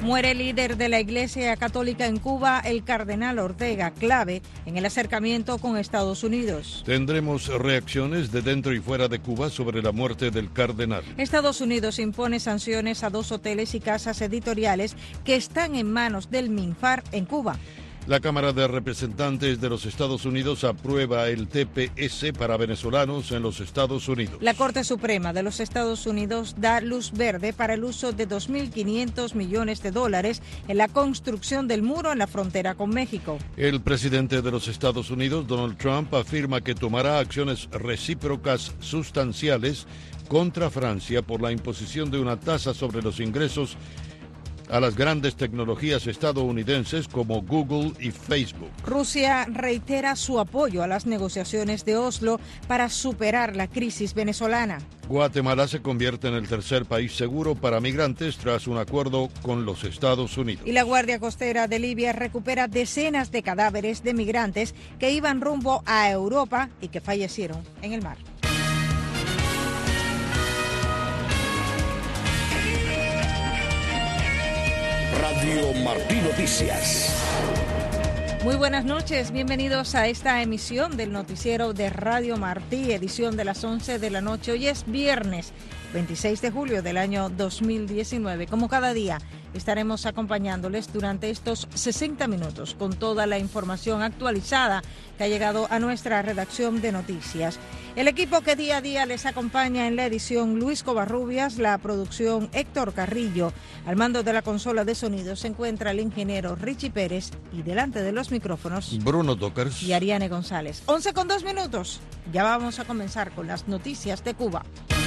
Muere el líder de la Iglesia Católica en Cuba, el cardenal Ortega, clave en el acercamiento con Estados Unidos. Tendremos reacciones de dentro y fuera de Cuba sobre la muerte del cardenal. Estados Unidos impone sanciones a 2 hoteles y casas editoriales que están en manos del MINFAR en Cuba. La Cámara de Representantes de los Estados Unidos aprueba el TPS para venezolanos en los Estados Unidos. La Corte Suprema de los Estados Unidos da luz verde para el uso de $2.500 millones en la construcción del muro en la frontera con México. El presidente de los Estados Unidos, Donald Trump, afirma que tomará acciones recíprocas sustanciales contra Francia por la imposición de una tasa sobre los ingresos a las grandes tecnologías estadounidenses como Google y Facebook. Rusia reitera su apoyo a las negociaciones de Oslo para superar la crisis venezolana. Guatemala se convierte en el tercer país seguro para migrantes tras un acuerdo con los Estados Unidos. Y la Guardia Costera de Libia recupera decenas de cadáveres de migrantes que iban rumbo a Europa y que fallecieron en el mar. Radio Martí Noticias. Muy buenas noches, bienvenidos a esta emisión del noticiero de Radio Martí, edición de las 11 de la noche. Hoy es viernes 26 de julio del año 2019. Como cada día, estaremos acompañándoles durante estos 60 minutos con toda la información actualizada que ha llegado a nuestra redacción de noticias. El equipo que día a día les acompaña en la edición, Luis Covarrubias, la producción Héctor Carrillo. Al mando de la consola de sonido se encuentra el ingeniero Richie Pérez y delante de los micrófonos Bruno Docers y Ariane González. 11:02. Ya vamos a comenzar con las noticias de Cuba.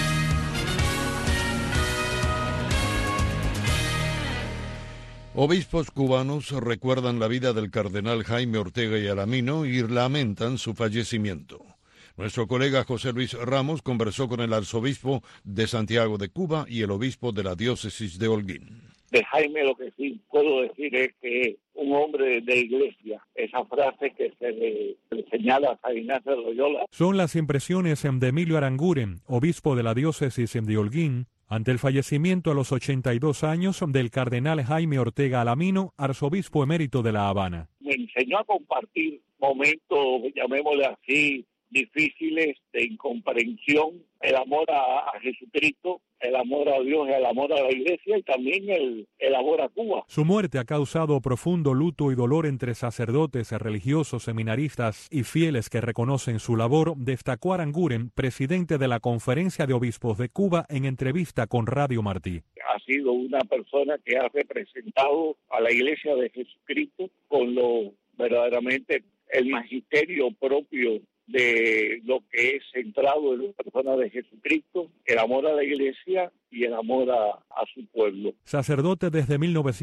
Obispos cubanos recuerdan la vida del cardenal Jaime Ortega y Alamino y lamentan su fallecimiento. Nuestro colega José Luis Ramos conversó con el arzobispo de Santiago de Cuba y el obispo de la diócesis de Holguín. De Jaime lo que sí puedo decir es que un hombre de iglesia, esa frase que se le señala a San Ignacio de Loyola. Son las impresiones de Emilio Aranguren, obispo de la diócesis de Holguín, ante el fallecimiento a los 82 años del cardenal Jaime Ortega Alamino, arzobispo emérito de La Habana. Me enseñó a compartir momentos, llamémosle así, difíciles de incomprensión, el amor a Jesucristo, el amor a Dios, el amor a la Iglesia y también el amor a Cuba. Su muerte ha causado profundo luto y dolor entre sacerdotes, religiosos, seminaristas y fieles que reconocen su labor, destacó Aranguren, presidente de la Conferencia de Obispos de Cuba, en entrevista con Radio Martí. Ha sido una persona que ha representado a la Iglesia de Jesucristo con lo verdaderamente el magisterio propio de lo que es centrado en la persona de Jesucristo, el amor a la Iglesia y el amor a su pueblo. Sacerdote desde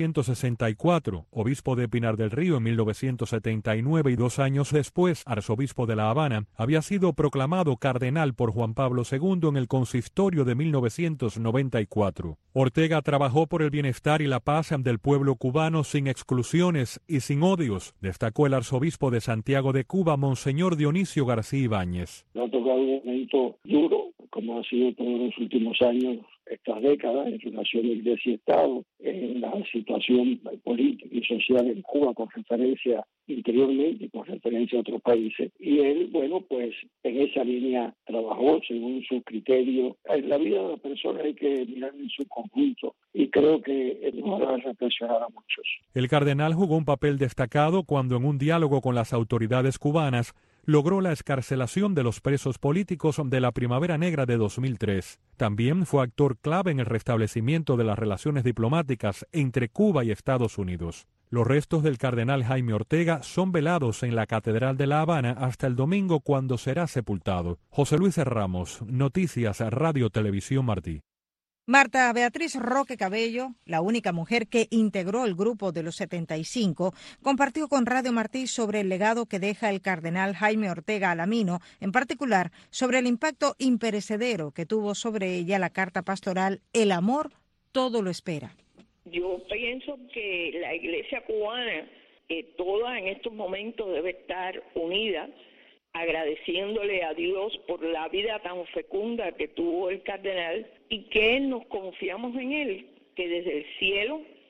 1964, obispo de Pinar del Río en 1979 y 2 años después, arzobispo de La Habana, había sido proclamado cardenal por Juan Pablo II en el consistorio de 1994. Ortega trabajó por el bienestar y la paz del pueblo cubano sin exclusiones y sin odios, destacó el arzobispo de Santiago de Cuba, Monseñor Dionisio García Ibáñez. Nos ha tocado un momento duro, como ha sido todos los últimos años, estas décadas, en relación a Iglesia y Estado, en la situación política y social en Cuba con referencia interiormente y con referencia a otros países. Y él, bueno, pues en esa línea trabajó según su criterio. En la vida de la persona hay que mirar en su conjunto y creo que nos hará reflexionar a muchos. El cardenal jugó un papel destacado cuando en un diálogo con las autoridades cubanas logró la excarcelación de los presos políticos de la Primavera Negra de 2003. También fue actor clave en el restablecimiento de las relaciones diplomáticas entre Cuba y Estados Unidos. Los restos del cardenal Jaime Ortega son velados en la Catedral de La Habana hasta el domingo, cuando será sepultado. José Luis Ramos, Noticias Radio Televisión Martí. Marta Beatriz Roque Cabello, la única mujer que integró el grupo de los 75, compartió con Radio Martí sobre el legado que deja el cardenal Jaime Ortega Alamino, en particular sobre el impacto imperecedero que tuvo sobre ella la carta pastoral El amor todo lo espera. Yo pienso que la Iglesia cubana, toda en estos momentos debe estar unida, agradeciéndole a Dios por la vida tan fecunda que tuvo el cardenal y que nos confiamos en él, que desde el cielo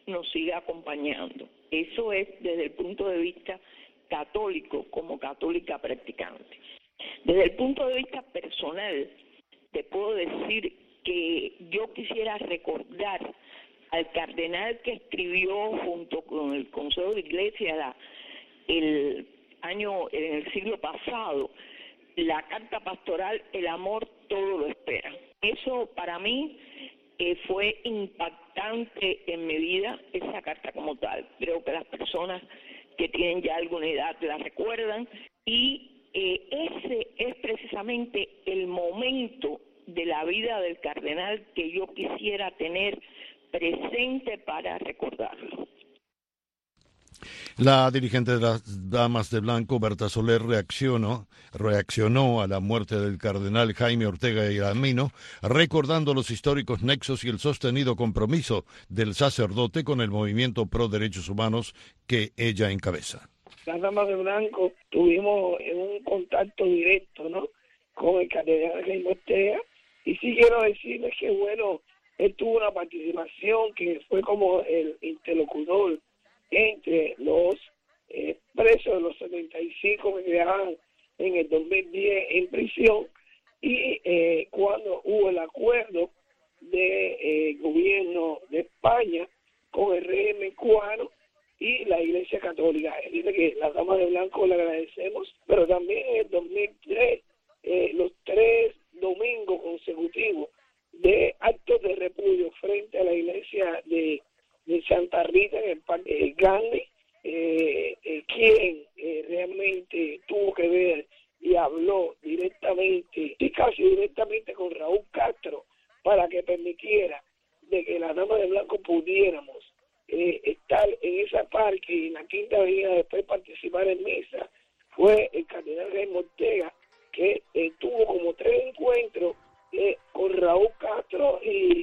nos siga acompañando. Eso es desde el punto de vista católico, como católica practicante. Desde el punto de vista personal, te puedo decir que yo quisiera recordar al cardenal que escribió junto con el Consejo de Iglesia en el siglo pasado, la carta pastoral El amor todo lo espera. Eso para mí fue impactante en mi vida, esa carta como tal. Creo que las personas que tienen ya alguna edad la recuerdan, y ese es precisamente el momento de la vida del cardenal que yo quisiera tener presente para recordarlo. La dirigente de las Damas de Blanco, Berta Soler, reaccionó a la muerte del cardenal Jaime Ortega y Alamino, recordando los históricos nexos y el sostenido compromiso del sacerdote con el movimiento pro derechos humanos que ella encabeza. Las Damas de Blanco tuvimos un contacto directo, ¿no?, con el cardenal Jaime Ortega, y sí quiero decirles que, bueno, él tuvo una participación que fue como el interlocutor entre los presos de los 75 que quedaban en el 2010 en prisión, y cuando hubo el acuerdo del gobierno de España con el régimen cubano y la Iglesia Católica. Él dice que las Damas de Blanco le agradecemos, pero también en el 2003, los 3 domingos consecutivos de actos de repudio frente a la iglesia de Santa Rita en el Parque Gandhi, quien realmente tuvo que ver y habló directamente, y casi directamente, con Raúl Castro para que permitiera de que las Damas de Blanco pudiéramos estar en esa parque y en la Quinta Avenida, después participar en misa, fue el cardenal Jaime Ortega, que tuvo como 3 encuentros con Raúl Castro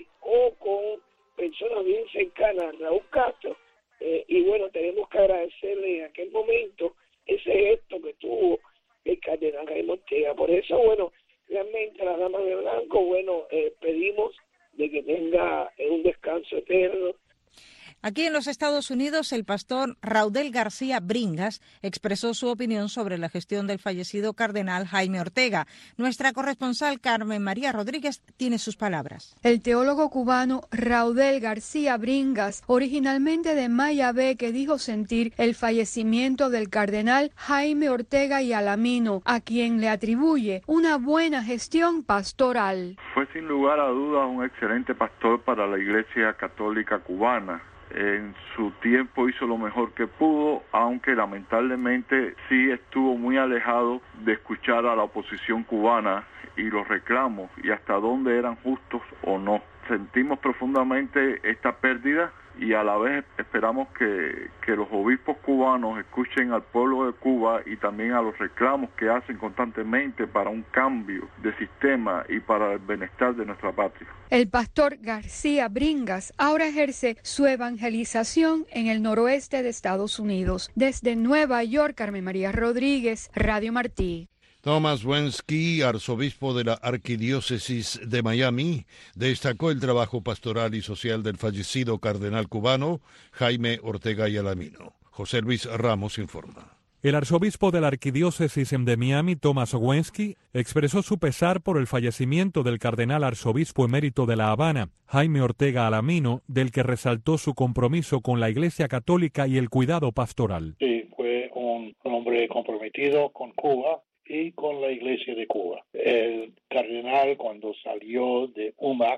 o con personas bien cercanas a Raúl Castro, y bueno, tenemos que agradecerle en aquel momento ese gesto que tuvo el cardenal Jaime Ortega. Por eso, bueno, realmente a las Damas de Blanco, bueno, pedimos de que tenga un descanso eterno. Aquí en los Estados Unidos, el pastor Raudel García Bringas expresó su opinión sobre la gestión del fallecido cardenal Jaime Ortega. Nuestra corresponsal Carmen María Rodríguez tiene sus palabras. El teólogo cubano Raudel García Bringas, originalmente de Mayabé, que dijo sentir el fallecimiento del cardenal Jaime Ortega y Alamino, a quien le atribuye una buena gestión pastoral. Fue sin lugar a dudas un excelente pastor para la Iglesia Católica cubana. En su tiempo hizo lo mejor que pudo, aunque lamentablemente sí estuvo muy alejado de escuchar a la oposición cubana y los reclamos y hasta dónde eran justos o no. Sentimos profundamente esta pérdida y a la vez esperamos que los obispos cubanos escuchen al pueblo de Cuba y también a los reclamos que hacen constantemente para un cambio de sistema y para el bienestar de nuestra patria. El pastor García Bringas ahora ejerce su evangelización en el noroeste de Estados Unidos. Desde Nueva York, Carmen María Rodríguez, Radio Martí. Thomas Wensky, arzobispo de la Arquidiócesis de Miami, destacó el trabajo pastoral y social del fallecido cardenal cubano Jaime Ortega y Alamino. José Luis Ramos informa. El arzobispo de la Arquidiócesis de Miami, Thomas Wensky, expresó su pesar por el fallecimiento del cardenal arzobispo emérito de La Habana, Jaime Ortega Alamino, del que resaltó su compromiso con la Iglesia Católica y el cuidado pastoral. Sí, fue un hombre comprometido con Cuba y con la Iglesia de Cuba. El cardenal, cuando salió de UPAC,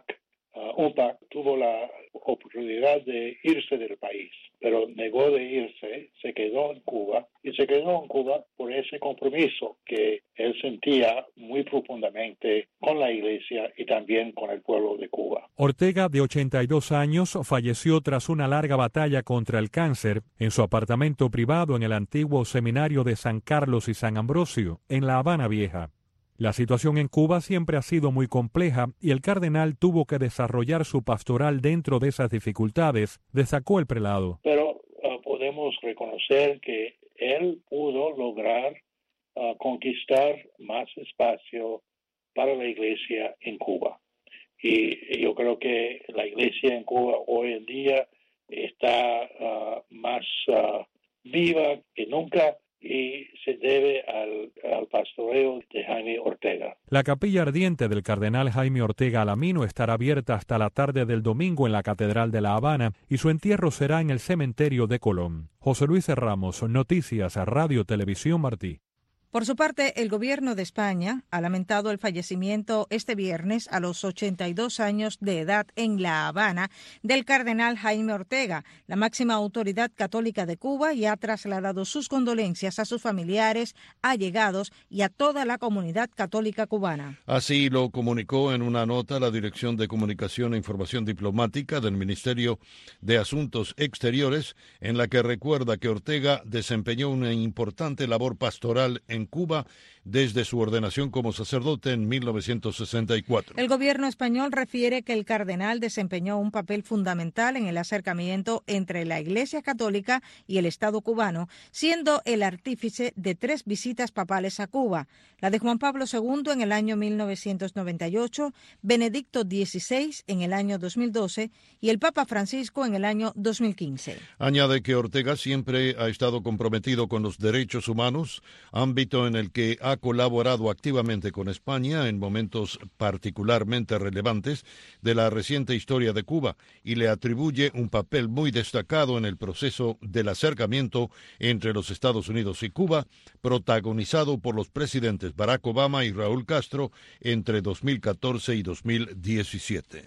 tuvo la oportunidad de irse del país, pero negó de irse, se quedó en Cuba, y se quedó en Cuba por ese compromiso que él sentía muy profundamente con la Iglesia y también con el pueblo de Cuba. Ortega, de 82 años, falleció tras una larga batalla contra el cáncer en su apartamento privado en el antiguo seminario de San Carlos y San Ambrosio, en La Habana Vieja. La situación en Cuba siempre ha sido muy compleja y el cardenal tuvo que desarrollar su pastoral dentro de esas dificultades, destacó el prelado. Pero podemos reconocer que él pudo lograr conquistar más espacio para la Iglesia en Cuba. Y yo creo que la Iglesia en Cuba hoy en día está más viva que nunca y se debe al pastoreo de Jaime Ortega. La capilla ardiente del cardenal Jaime Ortega Alamino estará abierta hasta la tarde del domingo en la Catedral de La Habana y su entierro será en el cementerio de Colón. José Luis Ramos, Noticias, Radio Televisión Martí. Por su parte, el gobierno de España ha lamentado el fallecimiento este viernes a los 82 años de edad en La Habana del cardenal Jaime Ortega, la máxima autoridad católica de Cuba, y ha trasladado sus condolencias a sus familiares, allegados y a toda la comunidad católica cubana. Así lo comunicó en una nota la Dirección de Comunicación e Información Diplomática del Ministerio de Asuntos Exteriores, en la que recuerda que Ortega desempeñó una importante labor pastoral en Cuba desde su ordenación como sacerdote en 1964. El gobierno español refiere que el cardenal desempeñó un papel fundamental en el acercamiento entre la Iglesia Católica y el Estado cubano, siendo el artífice de 3 visitas papales a Cuba, la de Juan Pablo II en el año 1998, Benedicto XVI en el año 2012 y el Papa Francisco en el año 2015. Añade que Ortega siempre ha estado comprometido con los derechos humanos, ámbito en el que ha colaborado activamente con España en momentos particularmente relevantes de la reciente historia de Cuba, y le atribuye un papel muy destacado en el proceso del acercamiento entre los Estados Unidos y Cuba, protagonizado por los presidentes Barack Obama y Raúl Castro entre 2014 y 2017.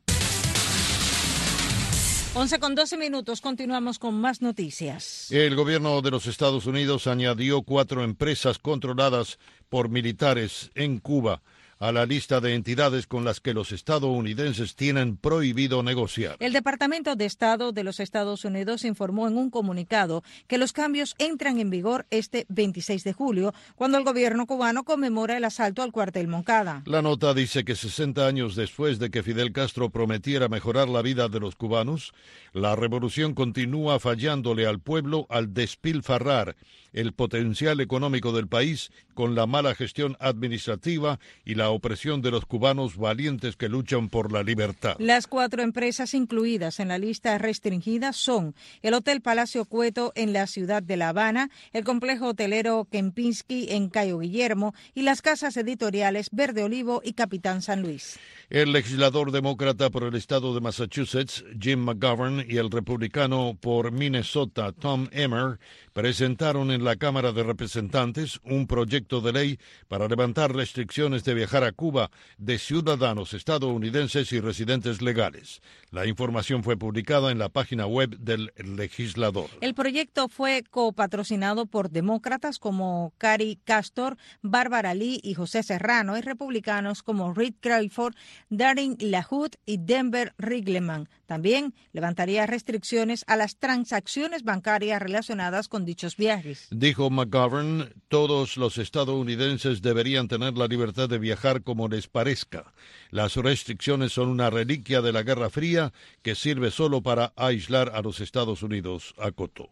11:12, continuamos con más noticias. El gobierno de los Estados Unidos añadió 4 empresas controladas por militares en Cuba a la lista de entidades con las que los estadounidenses tienen prohibido negociar. El Departamento de Estado de los Estados Unidos informó en un comunicado que los cambios entran en vigor este 26 de julio, cuando el gobierno cubano conmemora el asalto al cuartel Moncada. La nota dice que 60 años después de que Fidel Castro prometiera mejorar la vida de los cubanos, la revolución continúa fallándole al pueblo al despilfarrar el potencial económico del país con la mala gestión administrativa y la opresión de los cubanos valientes que luchan por la libertad. Las 4 empresas incluidas en la lista restringida son el Hotel Palacio Cueto en la ciudad de La Habana, el complejo hotelero Kempinski en Cayo Guillermo y las casas editoriales Verde Olivo y Capitán San Luis. El legislador demócrata por el estado de Massachusetts, Jim McGovern, y el republicano por Minnesota, Tom Emmer, presentaron en la Cámara de Representantes un proyecto de ley para levantar restricciones de viajar a Cuba de ciudadanos estadounidenses y residentes legales. La información fue publicada en la página web del legislador. El proyecto fue copatrocinado por demócratas como Cary Castor, Bárbara Lee y José Serrano, y republicanos como Reed Crawford, Darin LaHood y Denver Riggleman. También levantaría restricciones a las transacciones bancarias relacionadas con dichos viajes. Dijo McGovern, todos los estadounidenses deberían tener la libertad de viajar como les parezca. Las restricciones son una reliquia de la Guerra Fría que sirve solo para aislar a los Estados Unidos, acotó.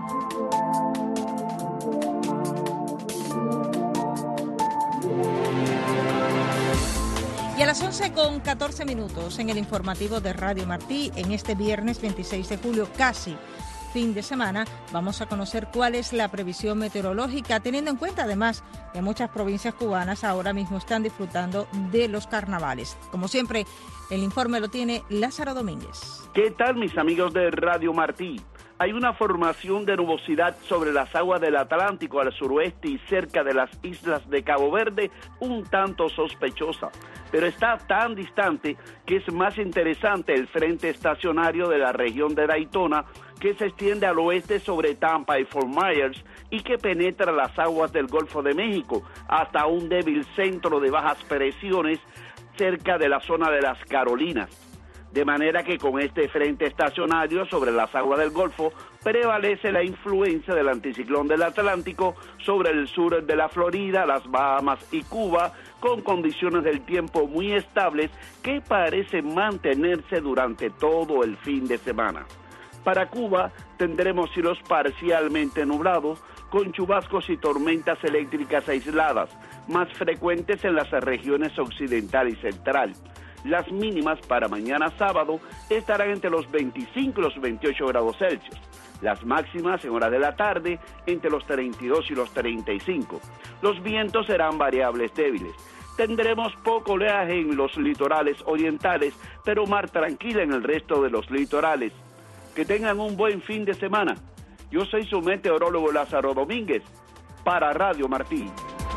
Y a las 11:14 en el informativo de Radio Martí, en este viernes 26 de julio, casi fin de semana, vamos a conocer cuál es la previsión meteorológica, teniendo en cuenta además que muchas provincias cubanas ahora mismo están disfrutando de los carnavales. Como siempre, el informe lo tiene Lázaro Domínguez. ¿Qué tal, mis amigos de Radio Martí? Hay una formación de nubosidad sobre las aguas del Atlántico al suroeste y cerca de las islas de Cabo Verde, un tanto sospechosa, pero está tan distante que es más interesante el frente estacionario de la región de Daytona, que se extiende al oeste sobre Tampa y Fort Myers y que penetra las aguas del Golfo de México hasta un débil centro de bajas presiones cerca de la zona de las Carolinas. De manera que con este frente estacionario sobre las aguas del Golfo prevalece la influencia del anticiclón del Atlántico sobre el sur de la Florida, las Bahamas y Cuba, con condiciones del tiempo muy estables que parecen mantenerse durante todo el fin de semana. Para Cuba tendremos cielos parcialmente nublados, con chubascos y tormentas eléctricas aisladas, más frecuentes en las regiones occidental y central. Las mínimas para mañana sábado estarán entre los 25 y los 28 grados Celsius. Las máximas en horas de la tarde entre los 32 y los 35. Los vientos serán variables débiles. Tendremos poco oleaje en los litorales orientales, pero mar tranquila en el resto de los litorales. Que tengan un buen fin de semana. Yo soy su meteorólogo Lázaro Domínguez, para Radio Martí.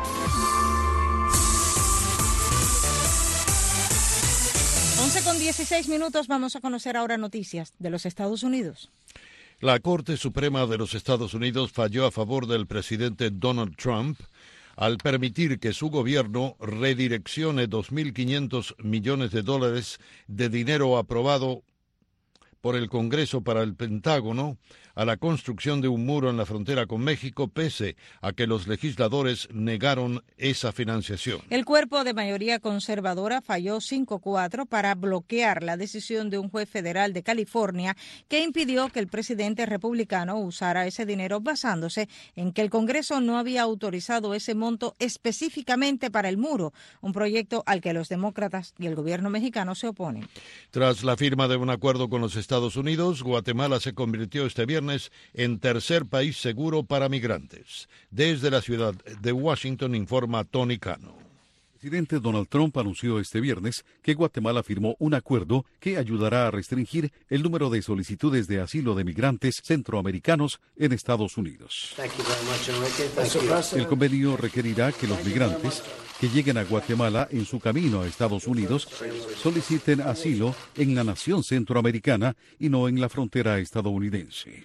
11:16, vamos a conocer ahora noticias de los Estados Unidos. La Corte Suprema de los Estados Unidos falló a favor del presidente Donald Trump al permitir que su gobierno redireccione $2.500 millones de dinero aprobado por el Congreso para el Pentágono a la construcción de un muro en la frontera con México, pese a que los legisladores negaron esa financiación. El cuerpo de mayoría conservadora falló 5-4 para bloquear la decisión de un juez federal de California que impidió que el presidente republicano usara ese dinero basándose en que el Congreso no había autorizado ese monto específicamente para el muro, un proyecto al que los demócratas y el gobierno mexicano se oponen. Tras la firma de un acuerdo con los Estados Unidos, Guatemala se convirtió este viernes en tercer país seguro para migrantes. Desde la ciudad de Washington informa Tony Cano. El presidente Donald Trump anunció este viernes que Guatemala firmó un acuerdo que ayudará a restringir el número de solicitudes de asilo de migrantes centroamericanos en Estados Unidos. El convenio requerirá que los migrantes que lleguen a Guatemala en su camino a Estados Unidos soliciten asilo en la nación centroamericana y no en la frontera estadounidense.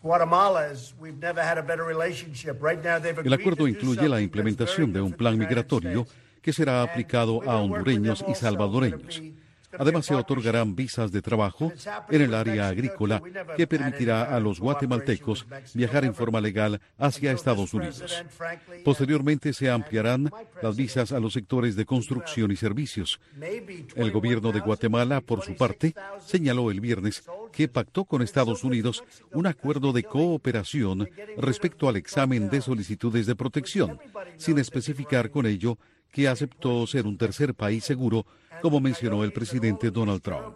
El acuerdo incluye la implementación de un plan migratorio que será aplicado a hondureños y salvadoreños. Además, se otorgarán visas de trabajo en el área agrícola que permitirá a los guatemaltecos viajar en forma legal hacia Estados Unidos. Posteriormente, se ampliarán las visas a los sectores de construcción y servicios. El gobierno de Guatemala, por su parte, señaló el viernes que pactó con Estados Unidos un acuerdo de cooperación respecto al examen de solicitudes de protección, sin especificar con ello que aceptó ser un tercer país seguro, como mencionó el presidente Donald Trump.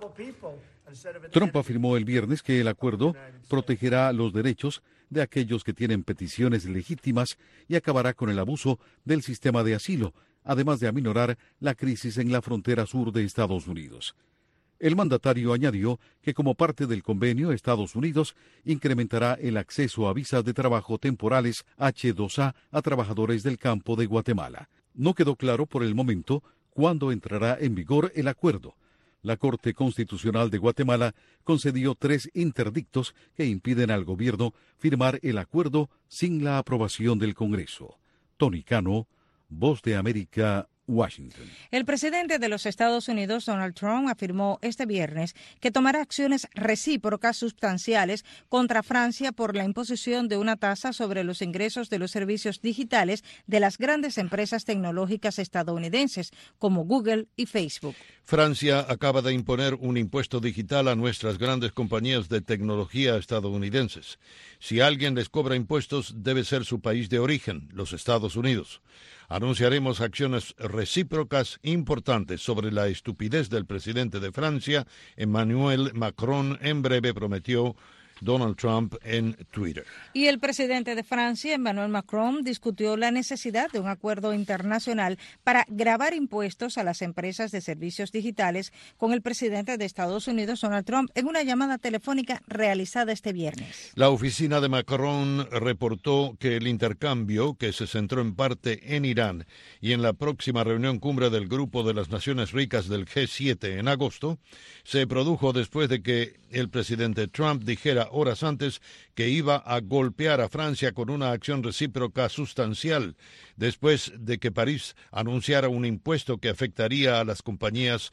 Trump afirmó el viernes que el acuerdo protegerá los derechos de aquellos que tienen peticiones legítimas y acabará con el abuso del sistema de asilo, además de aminorar la crisis en la frontera sur de Estados Unidos. El mandatario añadió que como parte del convenio, Estados Unidos incrementará el acceso a visas de trabajo temporales H-2A a trabajadores del campo de Guatemala. No quedó claro por el momento cuándo entrará en vigor el acuerdo. La Corte Constitucional de Guatemala concedió 3 interdictos que impiden al gobierno firmar el acuerdo sin la aprobación del Congreso. Tony Cano, Voz de América, Washington. El presidente de los Estados Unidos, Donald Trump, afirmó este viernes que tomará acciones recíprocas sustanciales contra Francia por la imposición de una tasa sobre los ingresos de los servicios digitales de las grandes empresas tecnológicas estadounidenses, como Google y Facebook. Francia acaba de imponer un impuesto digital a nuestras grandes compañías de tecnología estadounidenses. Si alguien les cobra impuestos, debe ser su país de origen, los Estados Unidos. Anunciaremos acciones recíprocas importantes sobre la estupidez del presidente de Francia, Emmanuel Macron, en breve prometió Donald Trump en Twitter. Y el presidente de Francia, Emmanuel Macron, discutió la necesidad de un acuerdo internacional para gravar impuestos a las empresas de servicios digitales con el presidente de Estados Unidos, Donald Trump, en una llamada telefónica realizada este viernes. La oficina de Macron reportó que el intercambio, que se centró en parte en Irán y en la próxima reunión cumbre del Grupo de las Naciones Ricas del G7 en agosto, se produjo después de que el presidente Trump dijera horas antes que iba a golpear a Francia con una acción recíproca sustancial, después de que París anunciara un impuesto que afectaría a las compañías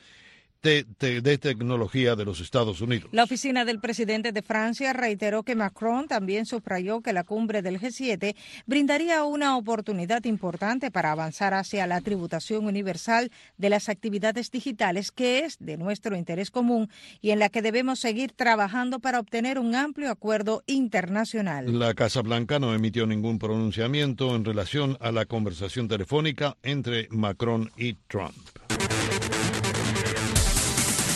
de tecnología de los Estados Unidos. La oficina del presidente de Francia reiteró que Macron también subrayó que la cumbre del G7 brindaría una oportunidad importante para avanzar hacia la tributación universal de las actividades digitales, que es de nuestro interés común y en la que debemos seguir trabajando para obtener un amplio acuerdo internacional. La Casa Blanca no emitió ningún pronunciamiento en relación a la conversación telefónica entre Macron y Trump.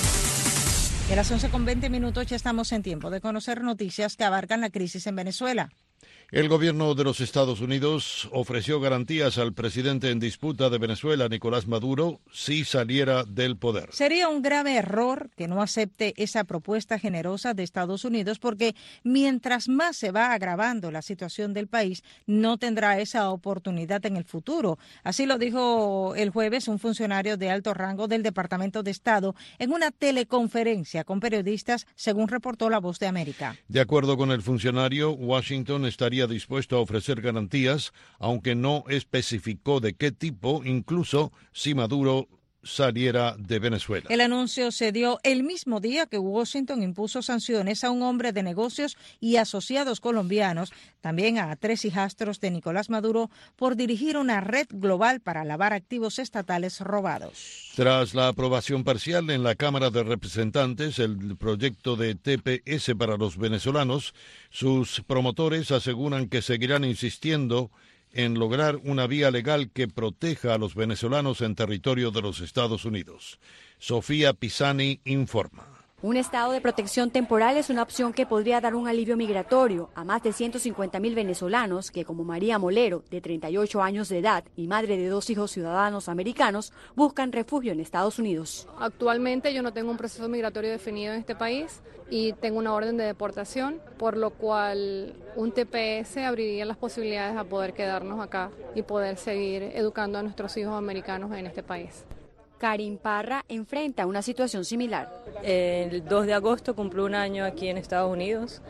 Y a las 11:20 ya estamos en tiempo de conocer noticias que abarcan la crisis en Venezuela. El gobierno de los Estados Unidos ofreció garantías al presidente en disputa de Venezuela, Nicolás Maduro, si saliera del poder. Sería un grave error que no acepte esa propuesta generosa de Estados Unidos porque mientras más se va agravando la situación del país, no tendrá esa oportunidad en el futuro. Así lo dijo el jueves un funcionario de alto rango del Departamento de Estado en una teleconferencia con periodistas, según reportó La Voz de América. De acuerdo con el funcionario, Washington estaría dispuesto a ofrecer garantías, aunque no especificó de qué tipo, incluso si Maduro saliera de Venezuela. El anuncio se dio el mismo día que Washington impuso sanciones a un hombre de negocios y asociados colombianos, también a 3 hijastros de Nicolás Maduro, por dirigir una red global para lavar activos estatales robados. Tras la aprobación parcial en la Cámara de Representantes, el proyecto de TPS para los venezolanos, sus promotores aseguran que seguirán insistiendo en lograr una vía legal que proteja a los venezolanos en territorio de los Estados Unidos. Sofía Pisani informa. Un estado de protección temporal es una opción que podría dar un alivio migratorio a más de 150.000 venezolanos que, como María Molero, de 38 años de edad y madre de 2 hijos ciudadanos americanos, buscan refugio en Estados Unidos. Actualmente yo no tengo un proceso migratorio definido en este país y tengo una orden de deportación, por lo cual un TPS abriría las posibilidades a poder quedarnos acá y poder seguir educando a nuestros hijos americanos en este país. Karin Parra enfrenta una situación similar. El 2 de agosto cumplo un año aquí en Estados Unidos.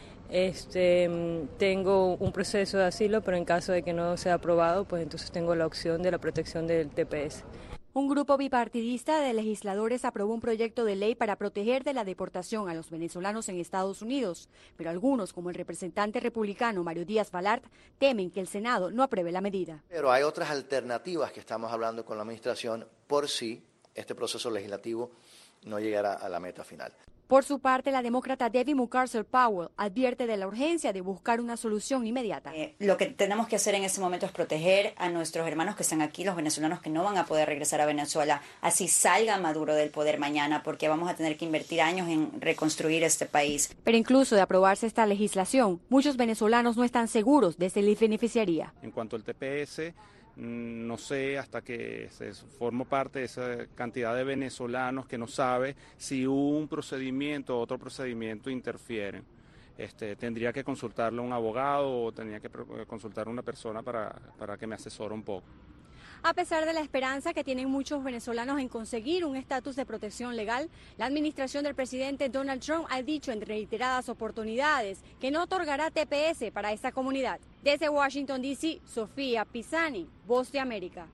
Tengo un proceso de asilo, pero en caso de que no sea aprobado, pues entonces tengo la opción de la protección del TPS. Un grupo bipartidista de legisladores aprobó un proyecto de ley para proteger de la deportación a los venezolanos en Estados Unidos, pero algunos, como el representante republicano Mario Díaz Balart, temen que el Senado no apruebe la medida. Pero hay otras alternativas que estamos hablando con la administración por si este proceso legislativo no llegara a la meta final. Por su parte, la demócrata Debbie Mucarsel Powell advierte de la urgencia de buscar una solución inmediata. Lo que tenemos que hacer en este momento es proteger a nuestros hermanos que están aquí, los venezolanos que no van a poder regresar a Venezuela, así salga Maduro del poder mañana, porque vamos a tener que invertir años en reconstruir este país. Pero incluso de aprobarse esta legislación, muchos venezolanos no están seguros de si les beneficiaría. En cuanto al TPS, no sé, hasta que se formó parte de esa cantidad de venezolanos que no sabe si un procedimiento o otro procedimiento interfieren. Tendría que consultarle a un abogado o tendría que consultar a una persona para que me asesore un poco. A pesar de la esperanza que tienen muchos venezolanos en conseguir un estatus de protección legal, la administración del presidente Donald Trump ha dicho en reiteradas oportunidades que no otorgará TPS para esta comunidad. Desde Washington, D.C., Sofía Pisani, Voz de América.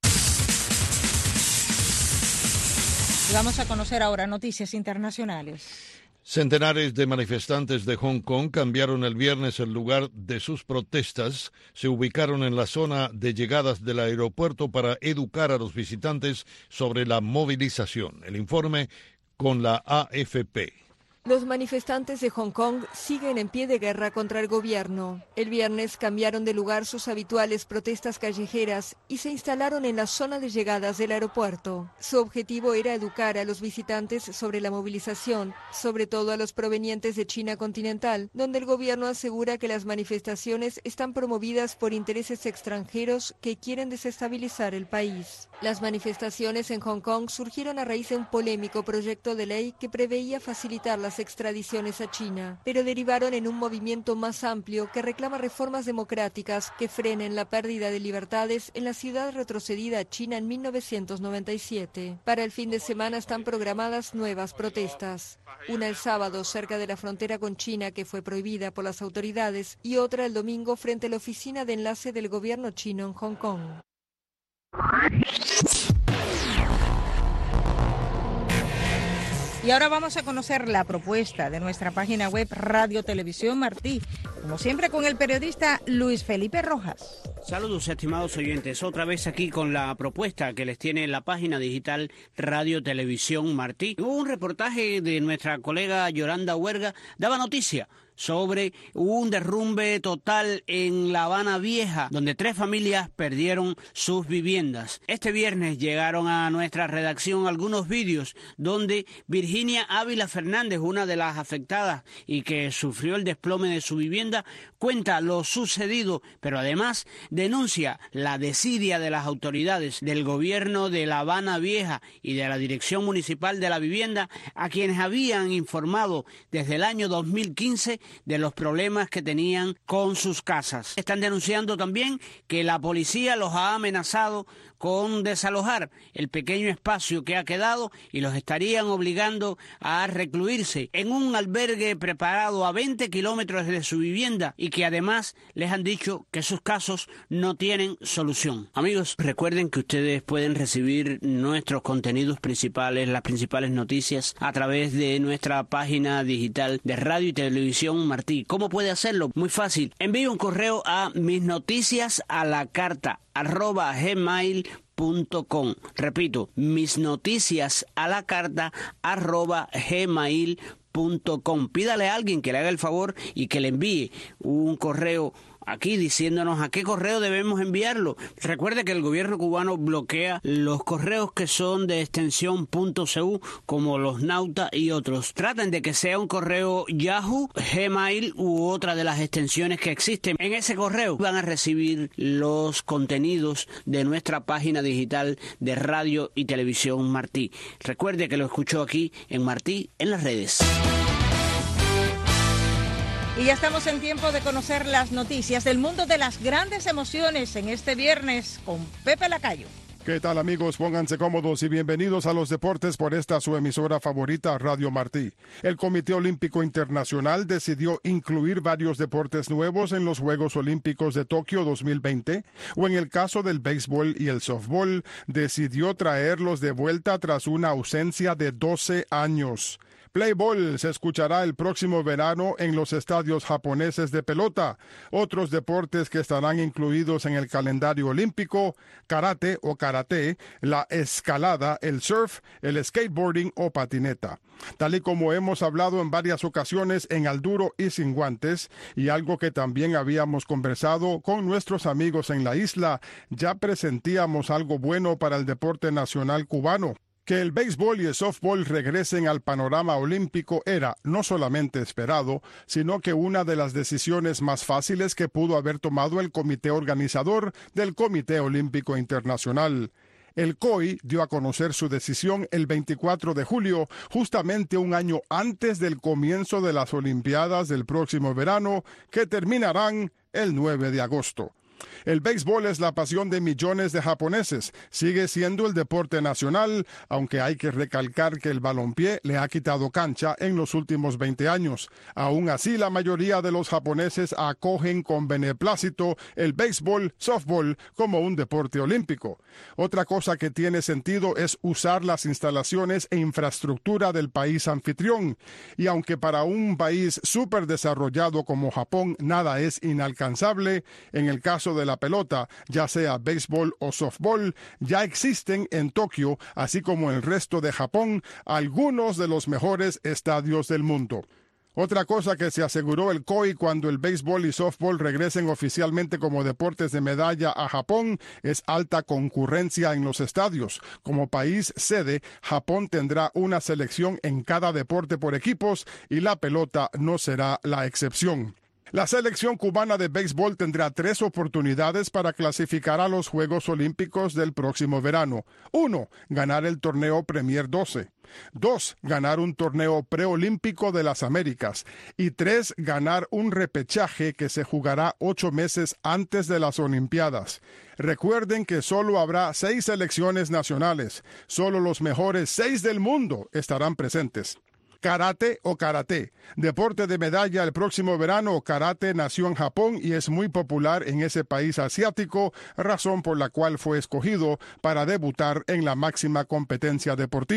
Y vamos a conocer ahora noticias internacionales. Centenares de manifestantes de Hong Kong cambiaron el viernes el lugar de sus protestas. Se ubicaron en la zona de llegadas del aeropuerto para educar a los visitantes sobre la movilización. El informe con la AFP. Los manifestantes de Hong Kong siguen en pie de guerra contra el gobierno. El viernes cambiaron de lugar sus habituales protestas callejeras y se instalaron en la zona de llegadas del aeropuerto. Su objetivo era educar a los visitantes sobre la movilización, sobre todo a los provenientes de China continental, donde el gobierno asegura que las manifestaciones están promovidas por intereses extranjeros que quieren desestabilizar el país. Las manifestaciones en Hong Kong surgieron a raíz de un polémico proyecto de ley que preveía facilitar las extradiciones a China, pero derivaron en un movimiento más amplio que reclama reformas democráticas que frenen la pérdida de libertades en la ciudad retrocedida china en 1997. Para el fin de semana están programadas nuevas protestas. Una el sábado cerca de la frontera con China, que fue prohibida por las autoridades, y otra el domingo frente a la oficina de enlace del gobierno chino en Hong Kong. Y ahora vamos a conocer la propuesta de nuestra página web Radio Televisión Martí, como siempre con el periodista Luis Felipe Rojas. Saludos, estimados oyentes, otra vez aquí con la propuesta que les tiene la página digital Radio Televisión Martí. Hubo un reportaje de nuestra colega Yolanda Huerga, daba noticia sobre un derrumbe total en La Habana Vieja, donde 3 familias perdieron sus viviendas. Este viernes llegaron a nuestra redacción algunos vídeos donde Virginia Ávila Fernández, una de las afectadas y que sufrió el desplome de su vivienda, cuenta lo sucedido, pero además denuncia la desidia de las autoridades del gobierno de La Habana Vieja y de la Dirección Municipal de la Vivienda, a quienes habían informado desde el año 2015 de los problemas que tenían con sus casas. Están denunciando también que la policía los ha amenazado con desalojar el pequeño espacio que ha quedado y los estarían obligando a recluirse en un albergue preparado a 20 kilómetros de su vivienda y que además les han dicho que sus casos no tienen solución. Amigos, recuerden que ustedes pueden recibir nuestros contenidos principales, las principales noticias, a través de nuestra página digital de Radio y Televisión Martí. ¿Cómo puede hacerlo? Muy fácil. Envíe un correo a misnoticiasalacarta@gmail.com. Repito, misnoticiasalacarta@gmail.com. Pídale a alguien que le haga el favor y que le envíe un correo aquí diciéndonos a qué correo debemos enviarlo. Recuerde que el gobierno cubano bloquea los correos que son de extensión .cu, como los Nauta y otros. Traten de que sea un correo Yahoo, Gmail u otra de las extensiones que existen. En ese correo van a recibir los contenidos de nuestra página digital de Radio y Televisión Martí. Recuerde que lo escuchó aquí en Martí en las redes. Y ya estamos en tiempo de conocer las noticias del mundo de las grandes emociones en este viernes con Pepe Lacayo. ¿Qué tal, amigos? Pónganse cómodos y bienvenidos a los deportes por esta su emisora favorita, Radio Martí. El Comité Olímpico Internacional decidió incluir varios deportes nuevos en los Juegos Olímpicos de Tokio 2020, o en el caso del béisbol y el softball, decidió traerlos de vuelta tras una ausencia de 12 años. Play ball se escuchará el próximo verano en los estadios japoneses de pelota. Otros deportes que estarán incluidos en el calendario olímpico: karate o karate, la escalada, el surf, el skateboarding o patineta. Tal y como hemos hablado en varias ocasiones en Al Duro y Sin Guantes, y algo que también habíamos conversado con nuestros amigos en la isla, ya presentíamos algo bueno para el deporte nacional cubano. Que el béisbol y el softball regresen al panorama olímpico era no solamente esperado, sino que una de las decisiones más fáciles que pudo haber tomado el comité organizador del Comité Olímpico Internacional. El COI dio a conocer su decisión el 24 de julio, justamente un año antes del comienzo de las Olimpiadas del próximo verano, que terminarán el 9 de agosto. El béisbol es la pasión de millones de japoneses. Sigue siendo el deporte nacional, aunque hay que recalcar que el balompié le ha quitado cancha en los últimos 20 años. Aún así, la mayoría de los japoneses acogen con beneplácito el béisbol, softball como un deporte olímpico. Otra cosa que tiene sentido es usar las instalaciones e infraestructura del país anfitrión. Y aunque para un país súper desarrollado como Japón nada es inalcanzable, en el caso de la pelota, ya sea béisbol o softball, ya existen en Tokio, así como en el resto de Japón, algunos de los mejores estadios del mundo. Otra cosa que se aseguró el COI cuando el béisbol y softball regresen oficialmente como deportes de medalla a Japón es alta concurrencia en los estadios. Como país sede, Japón tendrá una selección en cada deporte por equipos y la pelota no será la excepción. La selección cubana de béisbol tendrá 3 oportunidades para clasificar a los Juegos Olímpicos del próximo verano. 1. Ganar el torneo Premier 12. 2. Ganar un torneo preolímpico de las Américas. Y 3. Ganar un repechaje que se jugará 8 meses antes de las Olimpiadas. Recuerden que solo habrá 6 selecciones nacionales. Solo los mejores 6 del mundo estarán presentes. Karate o karate. Deporte de medalla el próximo verano. Karate nació en Japón y es muy popular en ese país asiático, razón por la cual fue escogido para debutar en la máxima competencia deportiva.